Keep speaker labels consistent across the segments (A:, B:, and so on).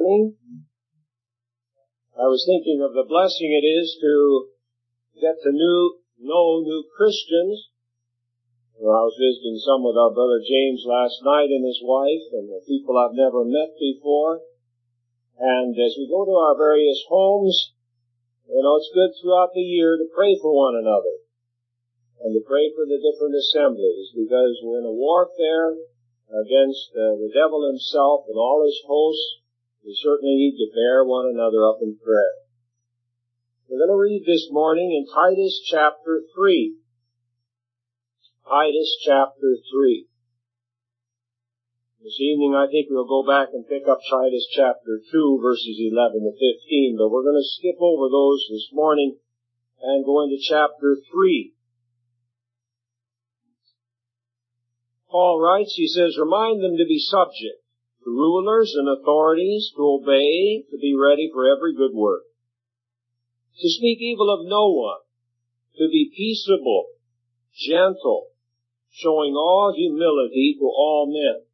A: happening. I was thinking of the blessing it is to get to know new Christians. Well, I was visiting some with our brother James last night and his wife, and the people I've never met before. And as we go to our various homes, it's good throughout the year to pray for one another and to pray for the different assemblies, because we're in a warfare against the devil himself and all his hosts. We certainly need to bear one another up in prayer. We're going to read this morning in Titus chapter 3. Titus chapter 3. This evening I think we'll go back and pick up Titus chapter 2, verses 11 to 15, but we're going to skip over those this morning and go into chapter 3. Paul writes, he says, remind them to be subject to rulers and authorities, to obey, to be ready for every good work, to speak evil of no one, to be peaceable, gentle, showing all humility to all men.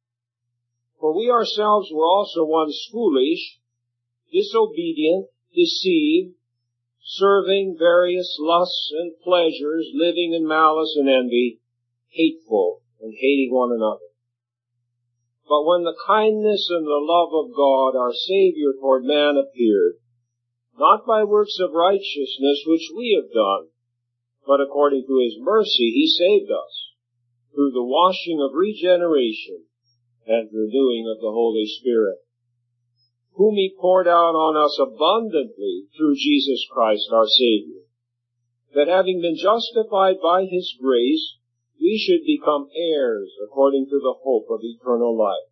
A: For we ourselves were also once foolish, disobedient, deceived, serving various lusts and pleasures, living in malice and envy, hateful, and hating one another. But when the kindness and the love of God, our Savior toward man, appeared, not by works of righteousness which we have done, but according to His mercy He saved us, through the washing of regeneration and renewing of the Holy Spirit, whom He poured out on us abundantly through Jesus Christ our Savior, that having been justified by His grace, we should become heirs according to the hope of eternal life.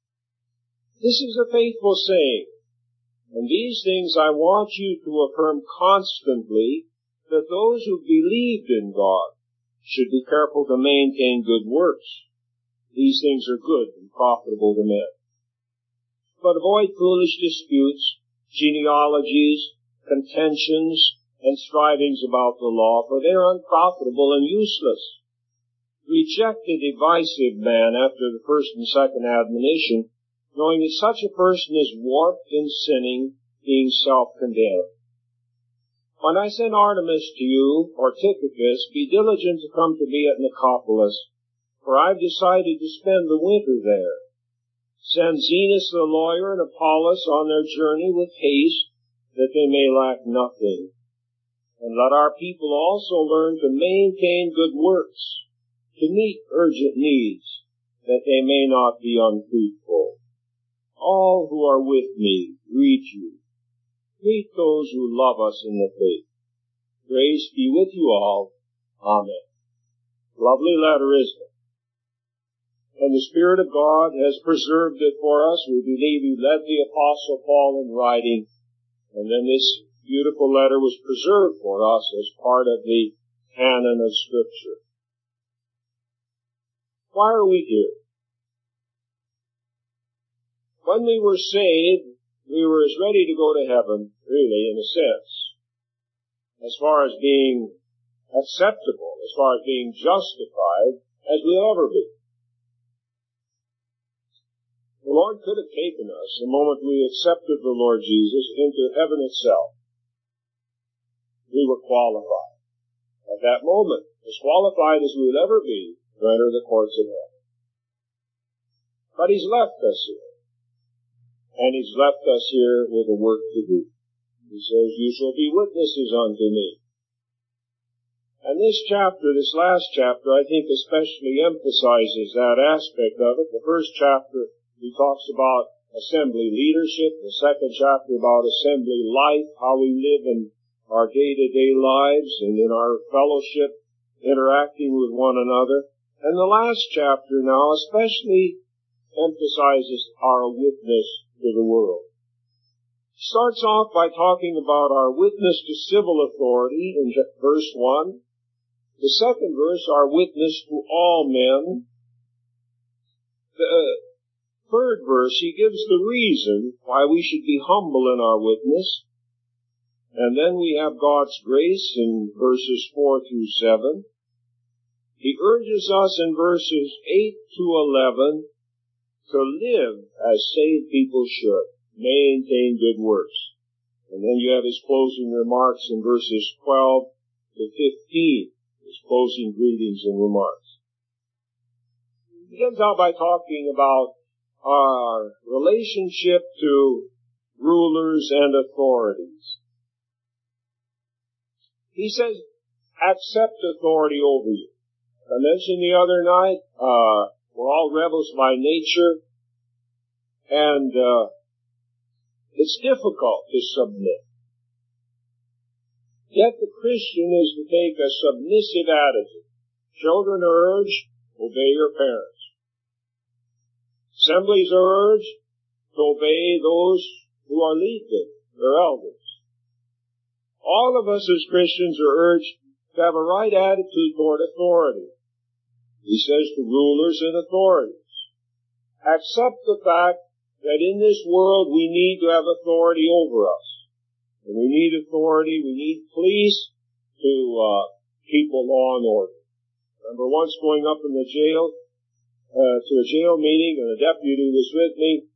A: This is a faithful saying, and these things I want you to affirm constantly, that those who believed in God should be careful to maintain good works. These things are good and profitable to men. But avoid foolish disputes, genealogies, contentions, and strivings about the law, for they are unprofitable and useless. Reject a divisive man after the first and second admonition, knowing that such a person is warped in sinning, being self-condemned. When I send Artemas to you, or Tychicus, be diligent to come to me at Nicopolis, for I've decided to spend the winter there. Send Zenas the lawyer and Apollos on their journey with haste, that they may lack nothing. And let our people also learn to maintain good works, to meet urgent needs, that they may not be unfruitful. All who are with me greet you. Greet those who love us in the faith. Grace be with you all. Amen. Lovely letter, isn't it? And the Spirit of God has preserved it for us. We believe He led the Apostle Paul in writing, and then this beautiful letter was preserved for us as part of the canon of Scripture. Why are we here? When we were saved, we were as ready to go to heaven, really, in a sense, as far as being acceptable, as far as being justified, as we'll ever be. The Lord could have taken us the moment we accepted the Lord Jesus into heaven itself. We were qualified. At that moment, as qualified as we'll ever be, to enter the courts of heaven. But He's left us here. And He's left us here with a work to do. He says, you shall be witnesses unto me. And this chapter, this last chapter, I think especially emphasizes that aspect of it. The first chapter, he talks about assembly leadership. The second chapter about assembly life, how we live in our day-to-day lives and in our fellowship, interacting with one another. And the last chapter now especially emphasizes our witness to the world. It starts off by talking about our witness to civil authority in verse 1. The second verse, our witness to all men. The third verse, he gives the reason why we should be humble in our witness. And then we have God's grace in verses 4 through 7. He urges us in verses 8 to 11 to live as saved people should. maintain good works. And then you have his closing remarks in verses 12 to 15, his closing greetings and remarks. He begins out by talking about our relationship to rulers and authorities. He says, accept authority over you. I mentioned the other night, we're all rebels by nature, and it's difficult to submit. Yet the Christian is to take a submissive attitude. Children are urged, obey your parents. Assemblies are urged to obey those who are leading, their elders. All of us as Christians are urged to have a right attitude toward authority. He says to rulers and authorities, accept the fact that in this world we need to have authority over us. And we need authority, we need police to keep a law and order. Remember once going up in the jail, to a jail meeting, and a deputy was with me,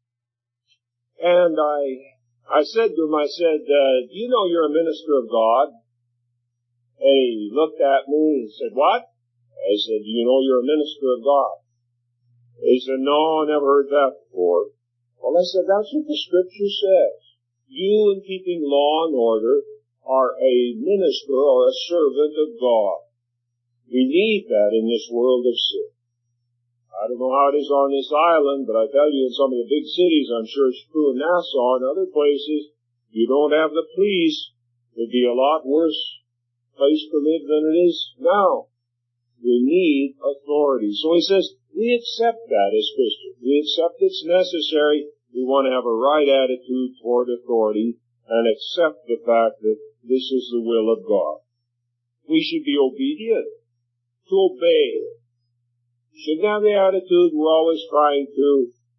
A: and I said to him, do you know you're a minister of God? And he looked at me and said, what? I said, do you know you're a minister of God? He said, no, I never heard that before. Well, I said, that's what the Scripture says. You, in keeping law and order, are a minister or a servant of God. We need that in this world of sin. I don't know how it is on this island, but I tell you, in some of the big cities, I'm sure it's true in Nassau and other places, you don't have the police, it'd be a lot worse place to live than it is now. We need authority. So he says, we accept that as Christians. We accept it's necessary. We want to have a right attitude toward authority and accept the fact that this is the will of God. We should be obedient, to obey. We shouldn't have the attitude we're always trying to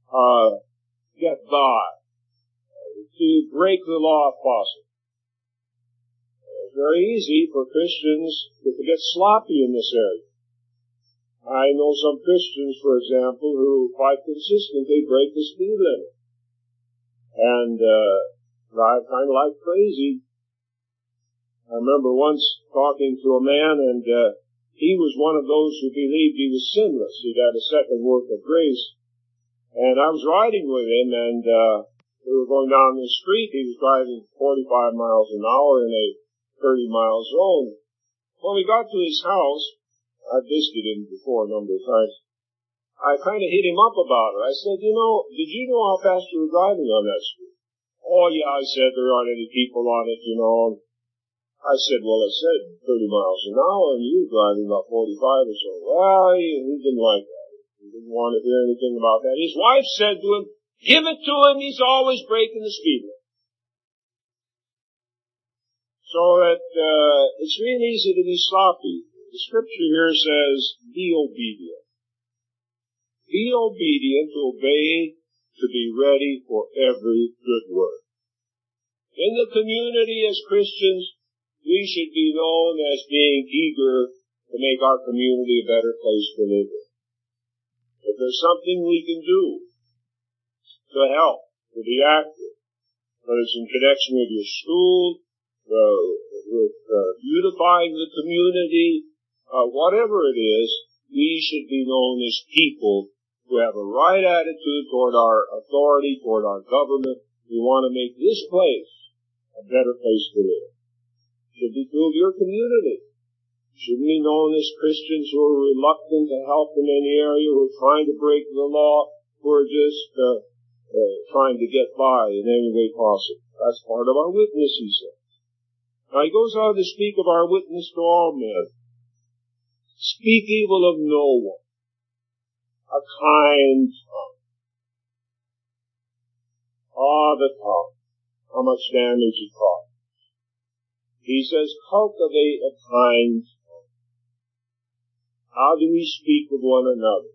A: get by, to break the law if possible. It's very easy for Christians to get sloppy in this area. I know some Christians, for example, who quite consistently break the speed limit and drive kind of like crazy. I remember once talking to a man, and he was one of those who believed he was sinless. He'd had a second work of grace. And I was riding with him, and we were going down the street. He was driving 45 miles an hour in a 30-mile zone. When we got to his house, I visited him before a number of times, I kind of hit him up about it. I said, did you know how fast you were driving on that street? Oh, yeah, I said, there aren't any people on it, I said, well, it said 30 miles an hour, and you were driving about 45 or so. Well, he didn't like that. He didn't want to hear anything about that. His wife said to him, give it to him, he's always breaking the speed limit. So that it's really easy to be sloppy. The Scripture here says, be obedient. Be obedient, to obey, to be ready for every good work. In the community as Christians, we should be known as being eager to make our community a better place to live in. If there's something we can do to help, to be active, whether it's in connection with your school, with beautifying the community, whatever it is, we should be known as people who have a right attitude toward our authority, toward our government. We want to make this place a better place to live. Should be true of your community. Shouldn't be known as Christians who are reluctant to help in any area, who are trying to break the law, who are just trying to get by in any way possible. That's part of our witness, he says. Now he goes on to speak of our witness to all men. Speak evil of no one. A kind tongue. The tongue. How much damage it causes. He says, cultivate a kind tongue. How do we speak of one another?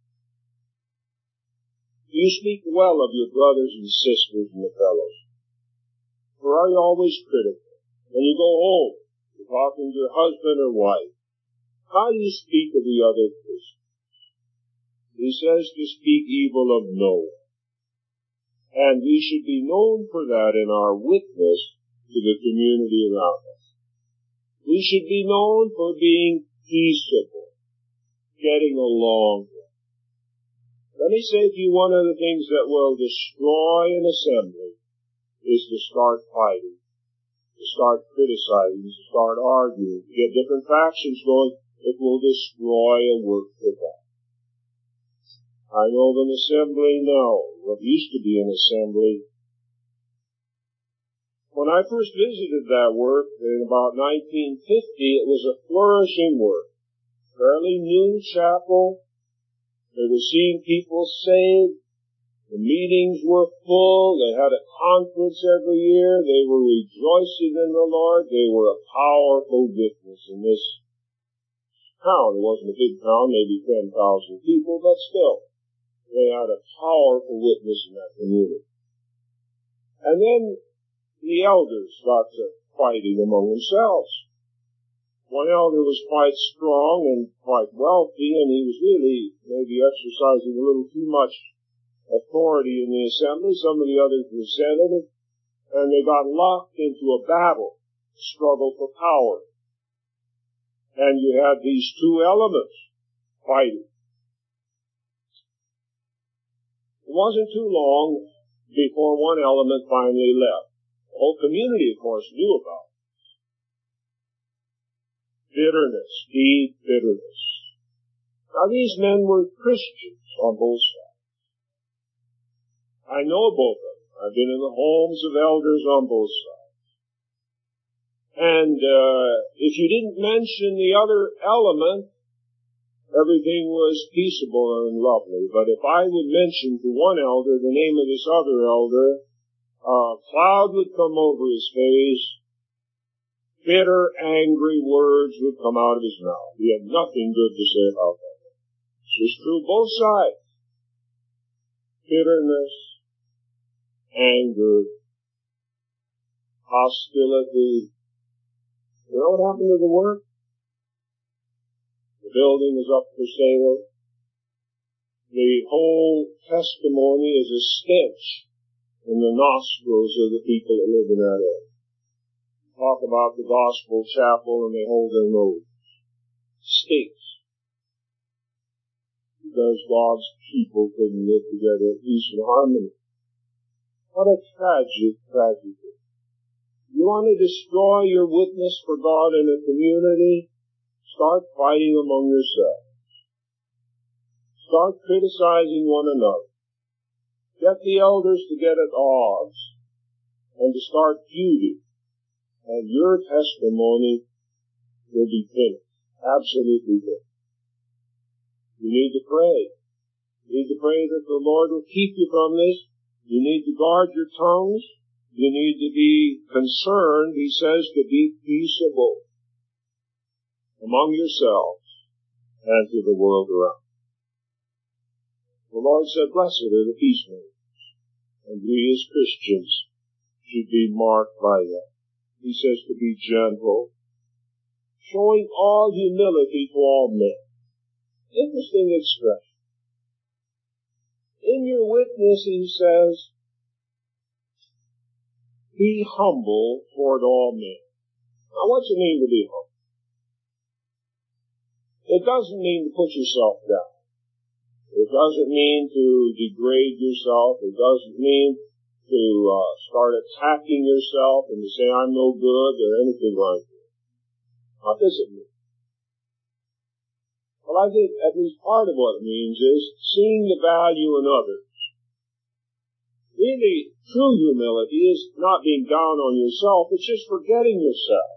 A: Do you speak well of your brothers and sisters in the fellowship? Or are you always critical? When you go home, you're talking to your husband or wife. How do you speak of the other Christians? He says to speak evil of no one. And we should be known for that in our witness to the community around us. We should be known for being peaceable, getting along. Let me say to you, one of the things that will destroy an assembly is to start fighting, to start criticizing, to start arguing, to get different factions going. It will destroy a work for God. I know of an assembly now, what used to be an assembly. When I first visited that work in about 1950, it was a flourishing work. Fairly new chapel. They were seeing people saved. The meetings were full. They had a conference every year. They were rejoicing in the Lord. They were a powerful witness in this town. It wasn't a big town, maybe 10,000 people, but still, they had a powerful witness in that community. And then the elders got to fighting among themselves. One elder was quite strong and quite wealthy, and he was really maybe exercising a little too much authority in the assembly. Some of the others resented it, and they got locked into a battle, struggle for power. And you had these two elements fighting. It wasn't too long before one element finally left. The whole community, of course, knew about it. Bitterness, deep bitterness. Now, these men were Christians on both sides. I know both of them. I've been in the homes of elders on both sides. And if you didn't mention the other element, everything was peaceable and lovely. But if I would mention to one elder the name of this other elder, a cloud would come over his face. Bitter, angry words would come out of his mouth. He had nothing good to say about that. This was true both sides. Bitterness, anger, hostility. You know what happened to the work? The building is up for sale. The whole testimony is a stench in the nostrils of the people that live in that area. Talk about the gospel chapel and they hold their nose. Stinks. Because God's people couldn't live together in peace and harmony. What a tragic tragedy. You want to destroy your witness for God in a community? Start fighting among yourselves. Start criticizing one another. Get the elders to get at odds and to start feuding. And your testimony will be finished. Absolutely finished. You need to pray. You need to pray that the Lord will keep you from this. You need to guard your tongues. You need to be concerned, he says, to be peaceable among yourselves and to the world around. The Lord said, blessed are the peacemakers. And we as Christians should be marked by that. He says to be gentle, showing all humility to all men. Interesting expression. In your witness, he says, be humble toward all men. Now, what's it mean to be humble? It doesn't mean to put yourself down. It doesn't mean to degrade yourself. It doesn't mean to start attacking yourself and to say, I'm no good or anything like that. What does it mean? Well, I think at least part of what it means is seeing the value in others. Really, true humility is not being down on yourself. It's just forgetting yourself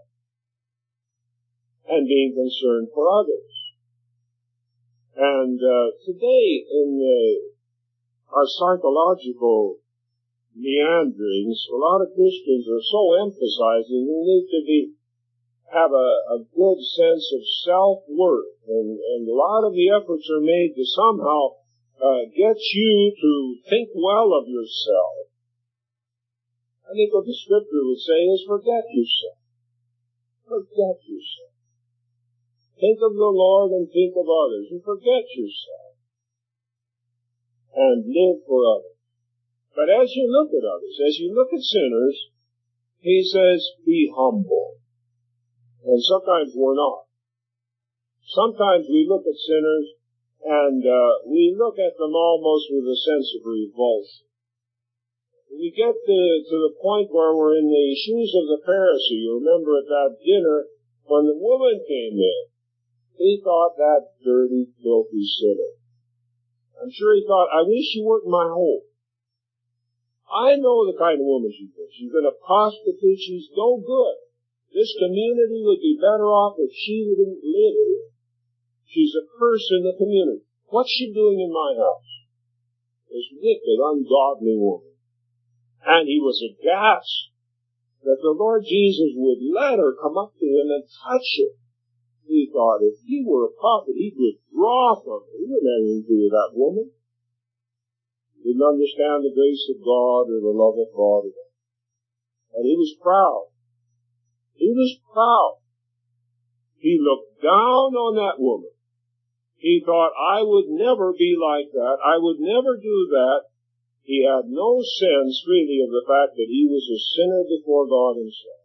A: and being concerned for others. And today, in our psychological meanderings, a lot of Christians are so emphasizing we need to have a good sense of self-worth, and a lot of the efforts are made to somehow get you to think well of yourself. I think what the Scripture would say is forget yourself. Forget yourself. Think of the Lord and think of others, and forget yourself. And live for others. But as you look at others, as you look at sinners, he says, be humble. And sometimes we're not. Sometimes we look at sinners and we look at them almost with a sense of revulsion. We get to the point where we're in the shoes of the Pharisee. You remember at that dinner when the woman came in, he thought, that dirty, filthy sinner. I'm sure he thought, I wish she weren't in my home. I know the kind of woman she is. She's been a prostitute. She's no good. This community would be better off if she didn't live here. She's a curse in the community. What's she doing in my house? This wicked, ungodly woman. And he was aghast that the Lord Jesus would let her come up to him and touch him. He thought, if he were a prophet, he'd withdraw from her. He wouldn't have anything to do with that woman. He didn't understand the grace of God or the love of God. And he was proud. He was proud. He looked down on that woman. He thought, I would never be like that. I would never do that. He had no sense, really, of the fact that he was a sinner before God himself.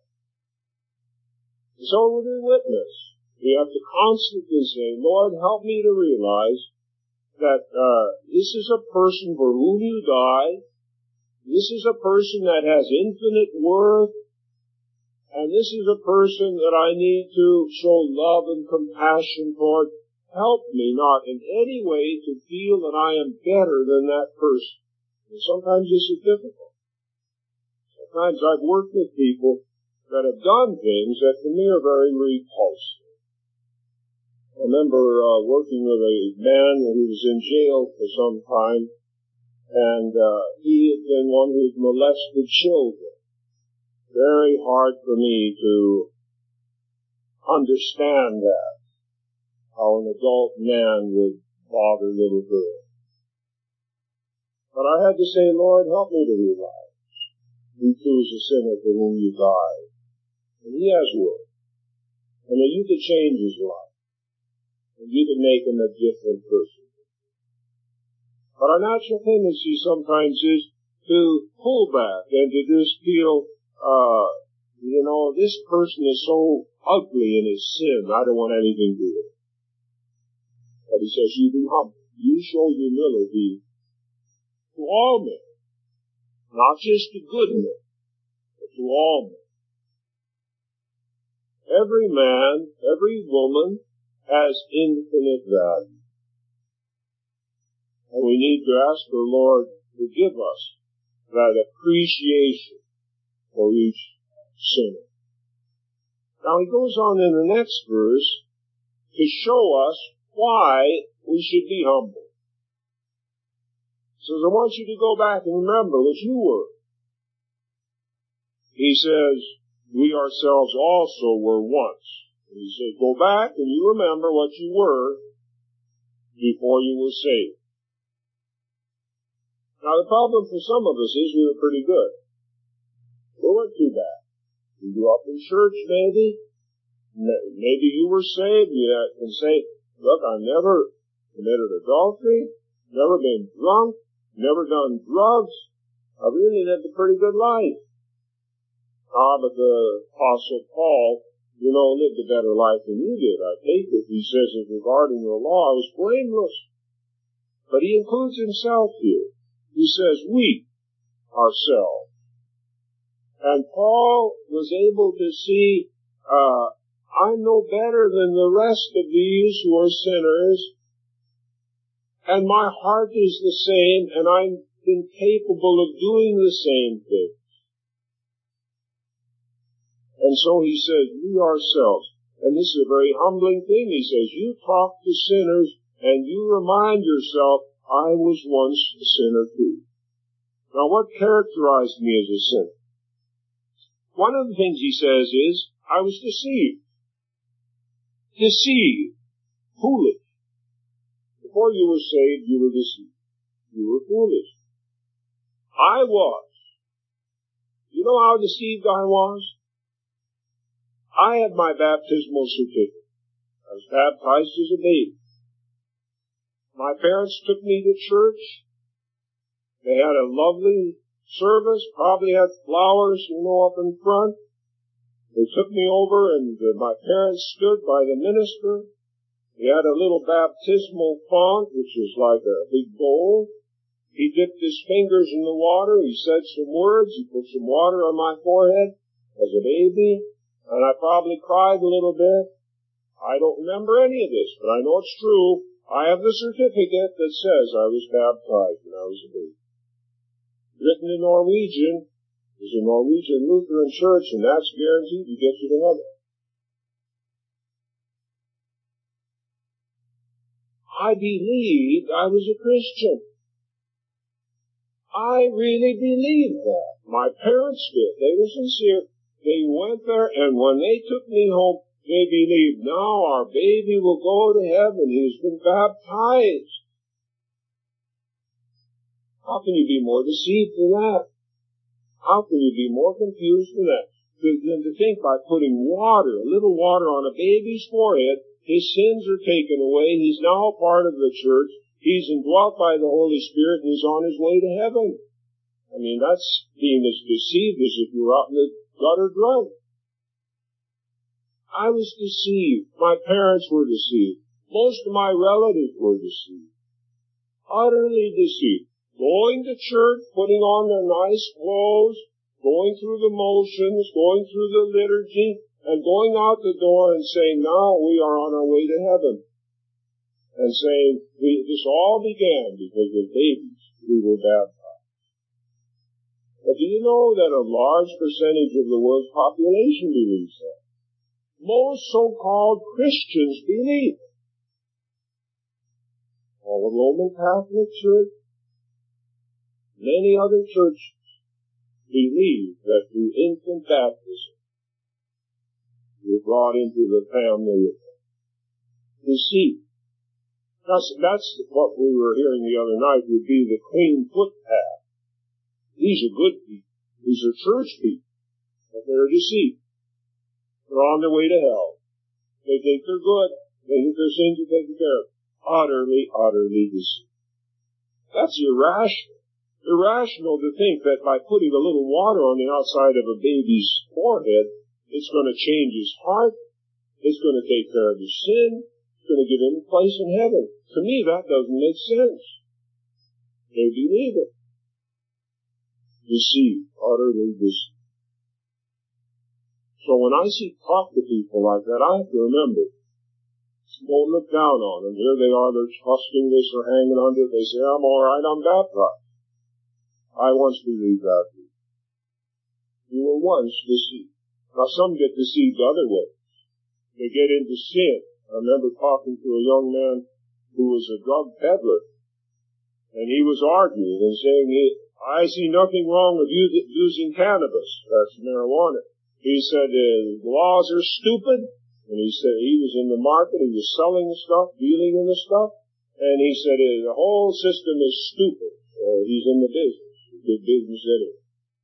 A: So with a witness, we have to constantly say, Lord, help me to realize that this is a person for whom you died. This is a person that has infinite worth. And this is a person that I need to show love and compassion toward. Help me not in any way to feel that I am better than that person. And sometimes this is difficult. Sometimes I've worked with people that have done things that to me are very repulsive. I remember working with a man who was in jail for some time, and he had been one who had molested children. Very hard for me to understand that, how an adult man would bother little girls. But I had to say, Lord, help me to realize he too is a sinner for whom you died. And he has worth. And that you could change his life. And you could make him a different person. But our natural tendency sometimes is to pull back and to just feel, this person is so ugly in his sin, I don't want anything to do with it. But he says, you be humble. You show humility to all men, not just to good men, but to all men. Every man, every woman has infinite value. And we need to ask the Lord to give us that appreciation for each sinner. Now he goes on in the next verse to show us why we should be humble. He says, I want you to go back and remember what you were. He says, we ourselves also were once. And he says, go back and you remember what you were before you were saved. Now the problem for some of us is we were pretty good. We weren't too bad. You grew up in church maybe. Maybe you were saved. You can say, look, I never committed adultery, never been drunk, never done drugs. I really lived a pretty good life. But the Apostle Paul, lived a better life than you did. I take it. He says that regarding the law, I was blameless. But he includes himself here. He says, we ourselves. And Paul was able to see, I'm no better than the rest of these who are sinners. And my heart is the same, and I'm incapable of doing the same thing. And so he says, we ourselves, and this is a very humbling thing, he says, you talk to sinners, and you remind yourself, I was once a sinner too. Now what characterized me as a sinner? One of the things he says is, I was deceived. Deceived. Foolish. Before you were saved, you were deceived. You were foolish. I was. You know how deceived I was? I had my baptismal certificate. I was baptized as a baby. My parents took me to church. They had a lovely service, probably had flowers, up in front. They took me over, and my parents stood by the minister. He had a little baptismal font, which was like a big bowl. He dipped his fingers in the water. He said some words. He put some water on my forehead as a baby, and I probably cried a little bit. I don't remember any of this, but I know it's true. I have the certificate that says I was baptized when I was a baby. Written in Norwegian. It was a Norwegian Lutheran church, and that's guaranteed to get you to heaven. I believed I was a Christian. I really believed that. My parents did. They were sincere. They went there, and when they took me home, they believed, now our baby will go to heaven. He's been baptized. How can you be more deceived than that? How can you be more confused than that? Than to think by putting water, a little water on a baby's forehead, his sins are taken away. He's now a part of the church. He's indwelt by the Holy Spirit, and he's on his way to heaven. I mean, that's being as deceived as if you were out in the gutter drunk. I was deceived. My parents were deceived. Most of my relatives were deceived. Utterly deceived. Going to church, putting on their nice clothes, going through the motions, going through the liturgy, and going out the door and saying, now we are on our way to heaven. And saying, this all began because of babies we were baptized. But do you know that a large percentage of the world's population believes that? Most so-called Christians believe. All the Roman Catholic Church, many other churches believe that through infant baptism you're brought into the family of God. Deceit. That's what we were hearing the other night would be the clean footpath. These are good people. These are church people. But they're deceived. They're on their way to hell. They think they're good. They think their sins are taken care of. Utterly, utterly deceived. That's irrational. Irrational to think that by putting a little water on the outside of a baby's forehead, it's going to change his heart. It's going to take care of his sin. It's going to give him a place in heaven. To me, that doesn't make sense. They believe it. Deceived, utterly deceived. So when I talk to people like that, I have to remember, don't look down on them. Here they are, they're trusting this or hanging on to it. They say, I'm all right, I'm baptized. I once believed that. You were once deceived. Now some get deceived other ways. They get into sin. I remember talking to a young man who was a drug peddler, and he was arguing and saying, I see nothing wrong with using cannabis. That's marijuana. He said, the laws are stupid, and he said he was in the market, he was selling the stuff, dealing in the stuff, and he said the whole system is stupid. He's in the business, good business anyway.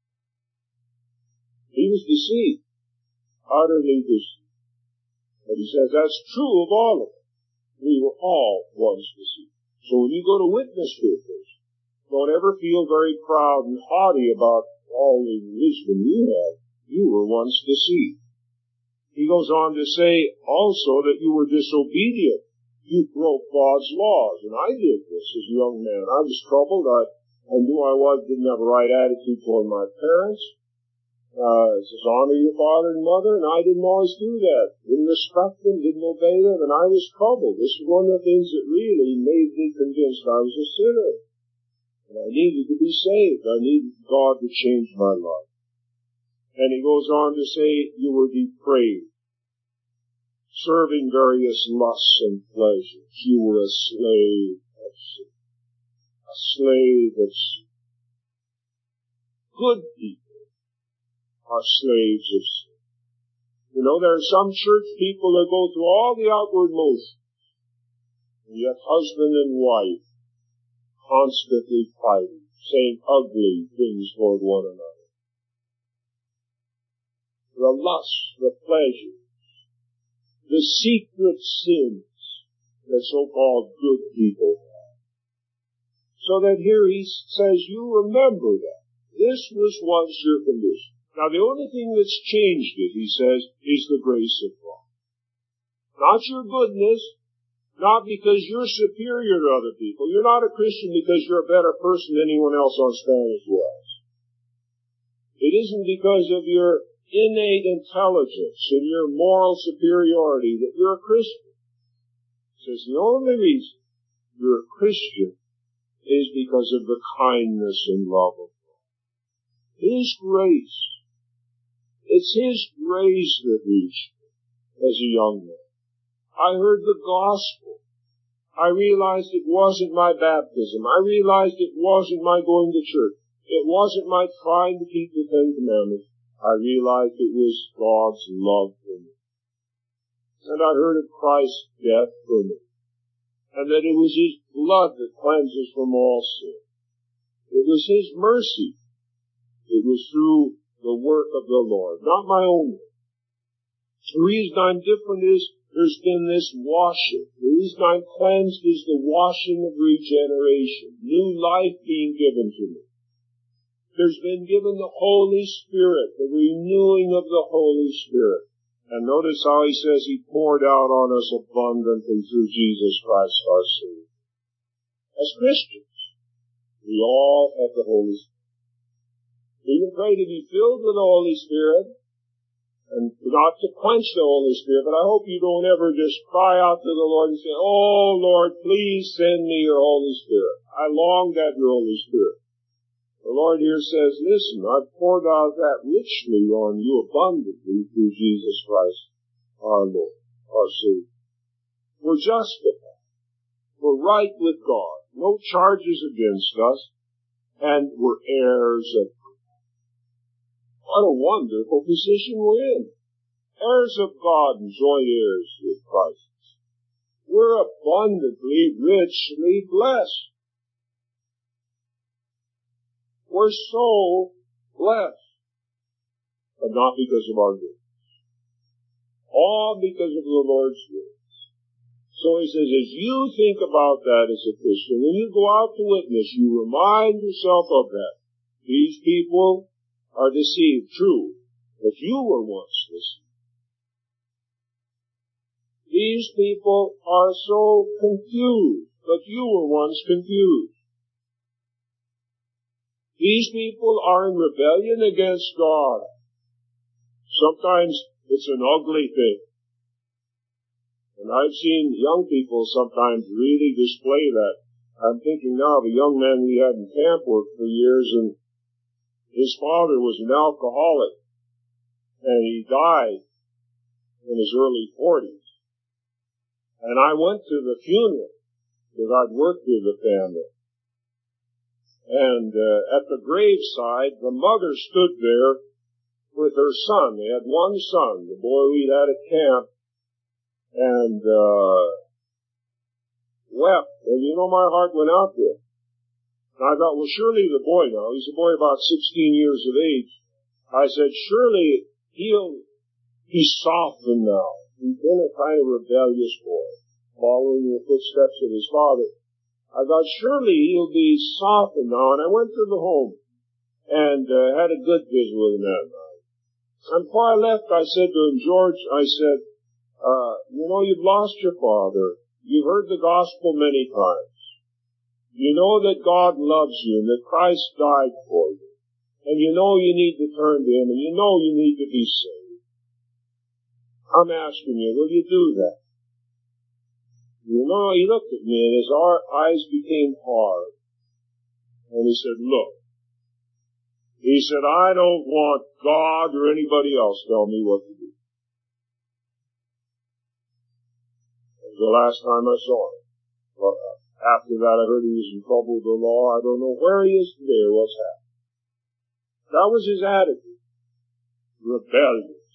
A: He was deceived, utterly deceived. But he says that's true of all of us. We were all once deceived. So when you go to witness to a person, don't ever feel very proud and haughty about all the wisdom you have. You were once deceived. He goes on to say also that you were disobedient. You broke God's laws, and I did this as a young man. I was troubled. I knew didn't have a right attitude toward my parents. It says, honor your father and mother, and I didn't always do that. Didn't respect them, didn't obey them, and I was troubled. This is one of the things that really made me convinced I was a sinner. And I needed to be saved. I needed God to change my life. And he goes on to say, you were depraved, serving various lusts and pleasures. You were a slave of sin. A slave of sin. Good people are slaves of sin. You know, there are some church people that go through all the outward motions, and yet husband and wife constantly fighting, saying ugly things toward one another. The lusts, the pleasures, the secret sins that so-called good people have. So that here he says, you remember that. This was your condition. Now the only thing that's changed it, he says, is the grace of God. Not your goodness, not because you're superior to other people. You're not a Christian because you're a better person than anyone else on Spanish was. It isn't because of your innate intelligence and your moral superiority that you're a Christian. He says the only reason you're a Christian is because of the kindness and love of God. His grace. It's His grace that reached me as a young man. I heard the gospel. I realized it wasn't my baptism. I realized it wasn't my going to church. It wasn't my trying to keep the Ten Commandments. I realized it was God's love for me. And I heard of Christ's death for me. And that it was His blood that cleanses from all sin. It was His mercy. It was through the work of the Lord, not my own work. The reason I'm different is there's been this washing. The reason I'm cleansed is the washing of regeneration. New life being given to me. There's been given the Holy Spirit, the renewing of the Holy Spirit. And notice how he says He poured out on us abundantly through Jesus Christ our Savior. As Christians, we all have the Holy Spirit. We can pray to be filled with the Holy Spirit, and not to quench the Holy Spirit, but I hope you don't ever just cry out to the Lord and say, "Oh Lord, please send me your Holy Spirit. I long to have your Holy Spirit." The Lord here says, listen, I've poured out that richly on you abundantly through Jesus Christ, our Lord, our Savior. We're justified. We're right with God. No charges against us. And we're heirs of God. What a wonderful position we're in. Heirs of God and joint heirs with Christ. We're abundantly, richly blessed. We're so blessed, but not because of our goodness. All because of the Lord's grace. So he says, as you think about that as a Christian, when you go out to witness, you remind yourself of that. These people are deceived, true, but you were once deceived. These people are so confused, but you were once confused. These people are in rebellion against God. Sometimes it's an ugly thing. And I've seen young people sometimes really display that. I'm thinking now of a young man we had in camp work for years, and his father was an alcoholic. And he died in his early 40s. And I went to the funeral, because I'd worked with the family. And at the graveside, the mother stood there with her son. They had one son, the boy we'd had at camp, and wept. And you know, my heart went out to him. And I thought, well, surely the boy now, he's a boy about 16 years of age. I said, surely he'll be softened now. He's been a kind of rebellious boy, following the footsteps of his father. I thought, surely he'll be softened now. And I went to the home and had a good visit with him that night. And before I left, I said to him, George, I said, you know, you've lost your father. You've heard the gospel many times. You know that God loves you and that Christ died for you. And you know you need to turn to Him and you know you need to be saved. I'm asking you, will you do that? You know, he looked at me and his eyes became hard. And he said, look. He said, I don't want God or anybody else tell me what to do. That was the last time I saw him. Well, after that I heard he was in trouble with the law. I don't know where he is today or what's happened. That was his attitude. Rebellious.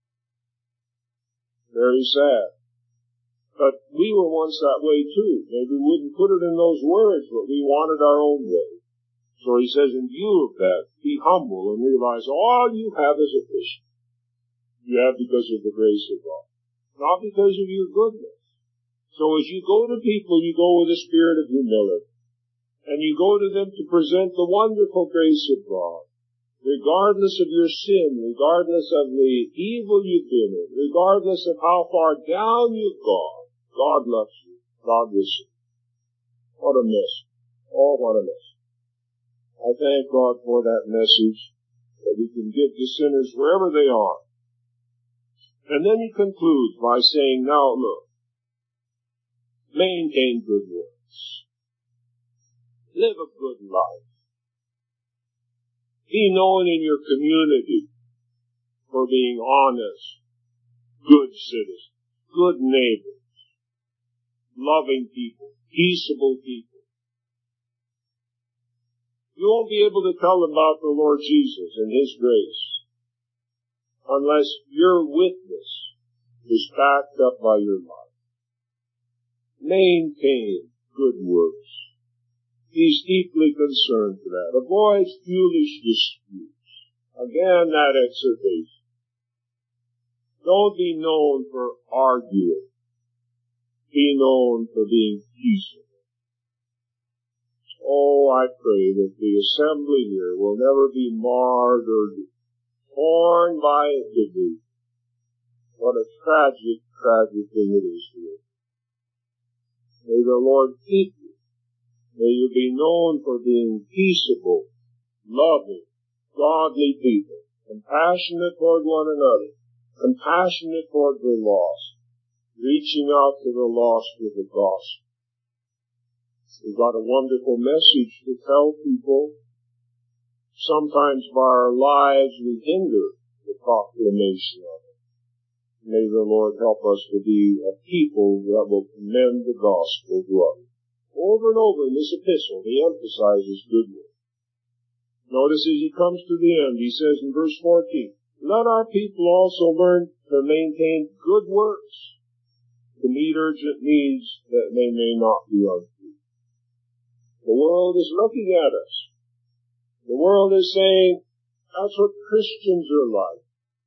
A: Very sad. But we were once that way too. Maybe we wouldn't put it in those words, but we wanted our own way. So he says, in view of that, be humble and realize all you have is a Christian. You have because of the grace of God. Not because of your goodness. So as you go to people, you go with a spirit of humility. and you go to them to present the wonderful grace of God, regardless of your sin, regardless of the evil you've been in, regardless of how far down you've gone, God loves you. God will see. What a message. Oh, what a message. I thank God for that message that we can give to sinners wherever they are. And then he concludes by saying, now look, maintain good works. Live a good life. Be known in your community for being honest, good citizens, good neighbors, loving people, peaceable people. You won't be able to tell them about the Lord Jesus and His grace unless your witness is backed up by your life. Maintain good works. He's deeply concerned for that. Avoid foolish disputes. Again, that exhortation. Don't be known for arguing. Be known for being peaceable. Oh, I pray that the assembly here will never be marred or torn by division. What a tragic, tragic thing it is here. May the Lord keep you. May you be known for being peaceable, loving, godly people, compassionate toward one another, compassionate toward the lost, reaching out to the lost with the gospel. We've got a wonderful message to tell people. Sometimes by our lives we hinder the proclamation of it. May the Lord help us to be a people that will commend the gospel to others. Over and over in this epistle, he emphasizes good work. Notice as he comes to the end, he says in verse 14, let our people also learn to maintain good works, to meet urgent needs that they may not be untrue. The world is looking at us. The world is saying, that's what Christians are like.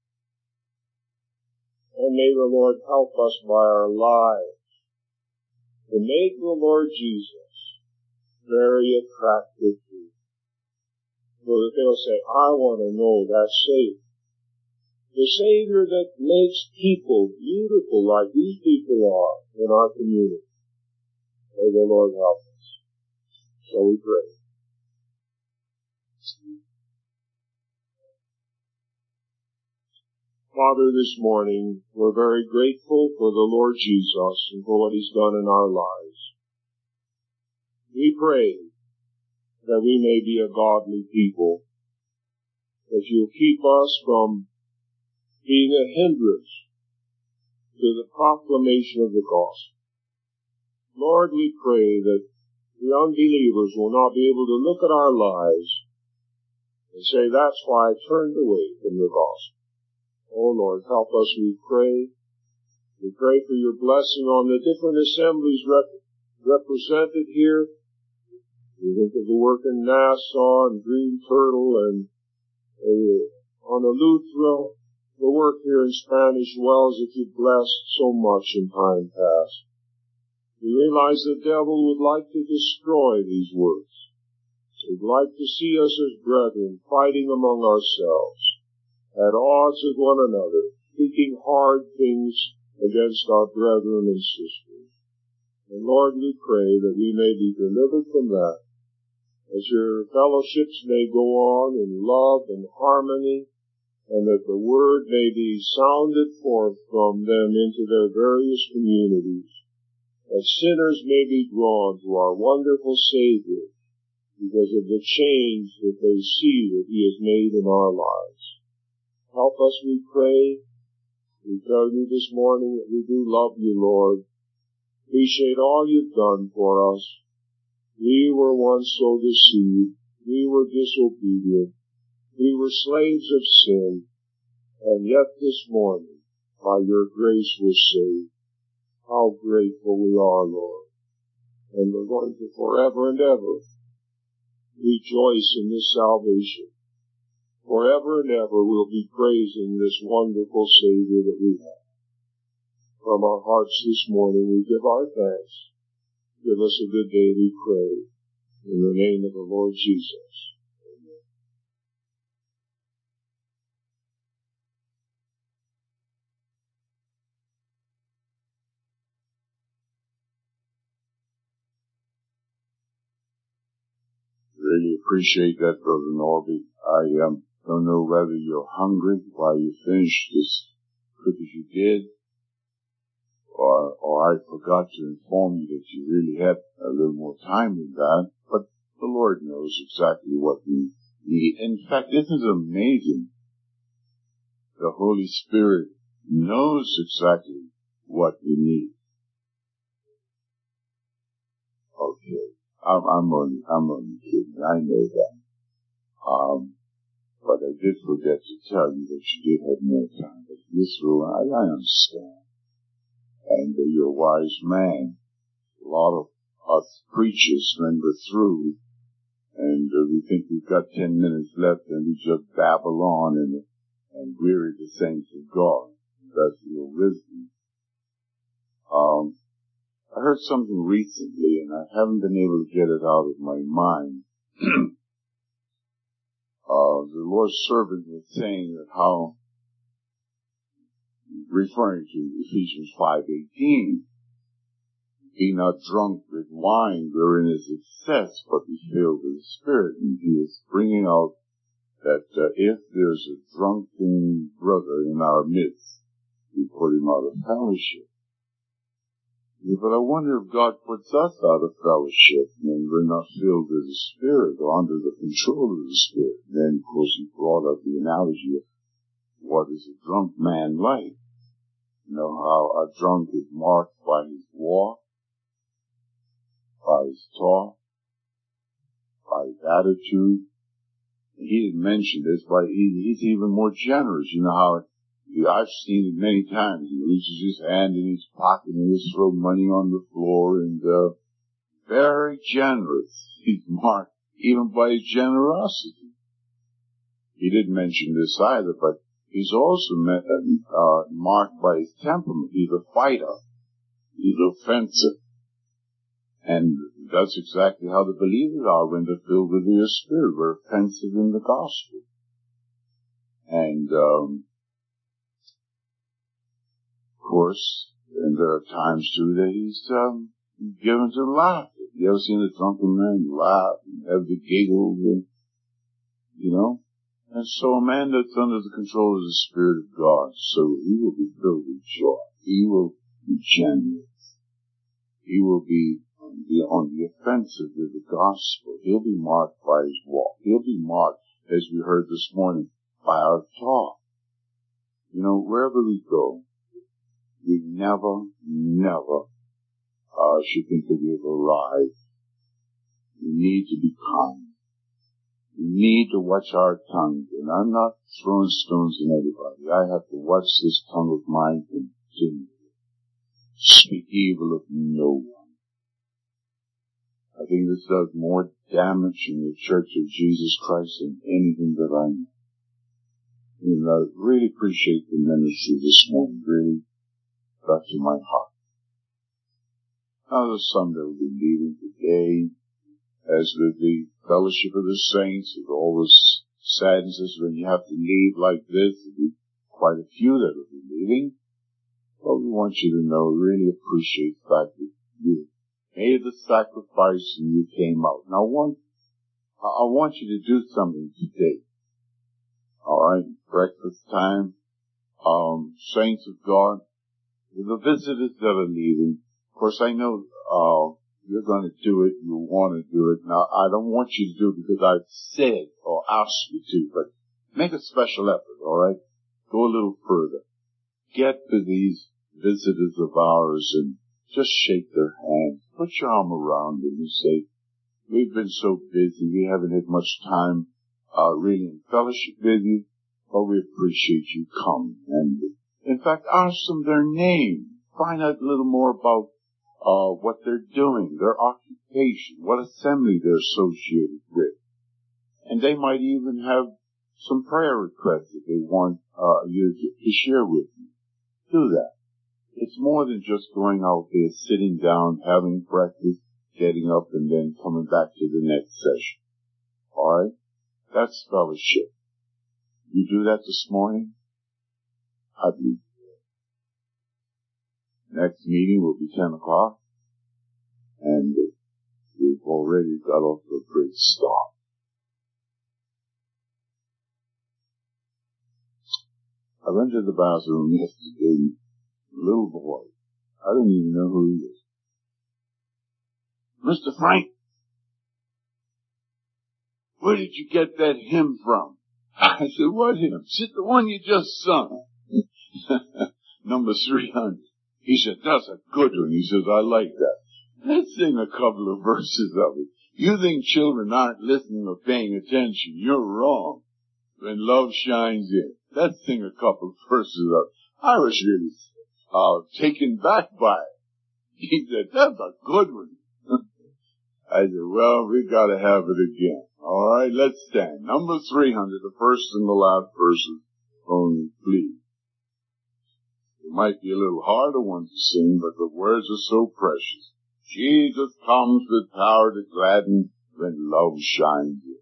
A: And may the Lord help us by our lives to make the Lord Jesus very attractive to you. So that they'll say, I want to know that Savior. The Savior that makes people beautiful like these people are in our community. May the Lord help us. So we pray. Father, this morning, we're very grateful for the Lord Jesus and for what He's done in our lives. We pray that we may be a godly people, that You'll keep us from being a hindrance to the proclamation of the gospel. Lord, we pray that the unbelievers will not be able to look at our lives and say, that's why I turned away from the gospel. Oh, Lord, help us, we pray. We pray for Your blessing on the different assemblies represented here. We think of the work in Nassau and Green Turtle and on Eleuthera, the work here in Spanish Wells that You blessed so much in time past. We realize the devil would like to destroy these works. He'd like to see us as brethren fighting among ourselves, at odds with one another, speaking hard things against our brethren and sisters. And Lord, we pray that we may be delivered from that, as Your fellowships may go on in love and harmony, and that the word may be sounded forth from them into their various communities, that sinners may be drawn to our wonderful Savior because of the change that they see that He has made in our lives. Help us, we pray. We tell You this morning that we do love You, Lord. Appreciate all You've done for us. We were once so deceived. We were disobedient. We were slaves of sin. And yet this morning, by Your grace, we're saved. How grateful we are, Lord. And we're going to forever and ever rejoice in this salvation. Forever and ever we'll be praising this wonderful Savior that we have. From our hearts this morning we give our thanks. Give us a good day, we pray.
B: In the name of the Lord Jesus. Amen. Really appreciate that, Brother Norby. I don't know whether you're hungry while you finish as quick as you did, or I forgot to inform you that you really had a little more time than that, but the Lord knows exactly what we need. In fact, isn't it amazing? The Holy Spirit knows exactly what we need. Okay. I'm only kidding. I know that. But I did forget to tell you that you did have more time. But this rule, I understand. And you're a wise man. A lot of us preachers, when we're through, and we think we've got 10 minutes left, and we just babble on and weary the saints of God. That's your wisdom. I heard something recently, and I haven't been able to get it out of my mind. The Lord's servant was saying that how, referring to Ephesians 5:18, be not drunk with wine wherein is excess, but be filled with the Spirit. And he was bringing out that if there's a drunken brother in our midst, we put him out of fellowship. Yeah, but I wonder if God puts us out of fellowship when we're not filled with the Spirit or under the control of the Spirit. Then, of course, he brought up the analogy of what is a drunk man like. You know how a drunk is marked by his walk, by his talk, by his attitude. He didn't mention this, but he's even more generous. You know how I've seen it many times. He reaches his hand in his pocket and just throw money on the floor, and very generous. He's marked even by his generosity. He didn't mention this either, but he's also marked by his temperament. He's a fighter. He's offensive. And that's exactly how the believers are when they're filled with the Spirit. We're offensive in the gospel. And, of course, and there are times too that he's given to laughter. You ever seen a drunken man laugh and have the giggles, and, you know? And so a man that's under the control of the Spirit of God, so he will be filled with joy. He will be generous. He will be on the offensive with the gospel. He'll be marked by his walk. He'll be marked, as we heard this morning, by our talk. You know, wherever we go, we never should think that we have arrived. We need to be kind. We need to watch our tongue. And I'm not throwing stones at anybody. I have to watch this tongue of mine continually. Speak evil of no one. I think this does more damage in the Church of Jesus Christ than anything that I know. And I really appreciate the ministry this morning. Really got to my heart. Now there's some that will be leaving today, as with the fellowship of the saints. It always saddens us when you have to leave like this. There'll be quite a few that will be leaving. But we want you to know, really appreciate the fact that you made the sacrifice and you came out. Now I want you to do something today. Alright, breakfast time. Saints of God, the visitors that are leaving, of course I know, you're going to do it, you want to do it. Now, I don't want you to do it because I've said or asked you to, but make a special effort, alright? Go a little further. Get to these visitors of ours and just shake their hand. Put your arm around them and say, we've been so busy, we haven't had much time really in fellowship with you, but we appreciate you coming. And in fact, ask them their name. Find out a little more about what they're doing, their occupation, what assembly they're associated with. And they might even have some prayer requests that they want you to share with you. Do that. It's more than just going out there, sitting down, having breakfast. getting up and then coming back to the next session. Alright? That's fellowship. You do that this morning? I believe. Next meeting will be 10 o'clock. And we've already got off to a great start. I went to the bathroom yesterday. Little boy. I didn't even know who he is. Mr. Frank, where did you get that hymn from? I said, what hymn? Said, the one you just sung. Number 300. He said, that's a good one. He says, I like that. Let's sing a couple of verses of it. You think children aren't listening or paying attention. You're wrong. When love shines in. Let's sing a couple of verses of it. I was really taken back by it. He said, that's a good one. I said, well, we got to have it again. All right, let's stand. Number 300, the first and the last verses only, please. It might be a little harder one to sing, but the words are so precious. Jesus comes with power to gladden when love shines in.